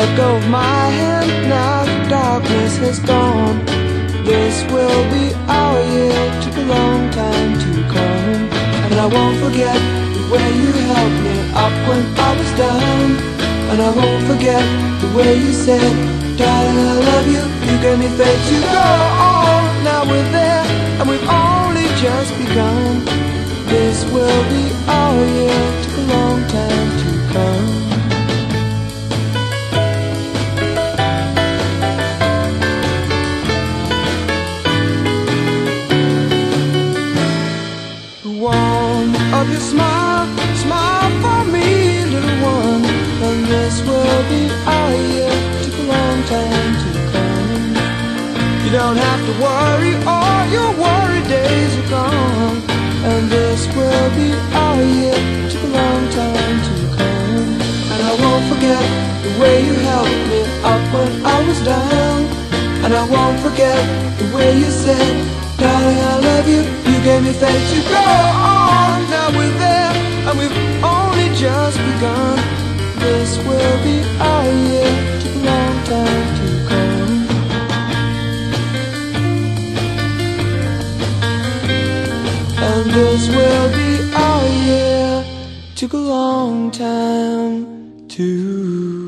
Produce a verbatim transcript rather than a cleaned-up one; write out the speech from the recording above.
let go of my hand, now the darkness has gone. This will be our year, took a long time to come. And I won't forget the way you held me up when I was down. And I won't forget the way you said, darling, I love you. You gave me faith to go on. Now we're there, and we've only just begun. This will be our year, took a long time to come. Of your smile, smile for me, little one. And this will be our year, took a long time to come. You don't have to worry, all your worry days are gone. And this will be our year, took a long time to come. And I won't forget the way you held me up when I was down. And I won't forget the way you said, darling, I love you. You gave me faith to go on. Now we're there, and we've only just begun. This will be our year, took a long time to come. And this will be our year, took a long time to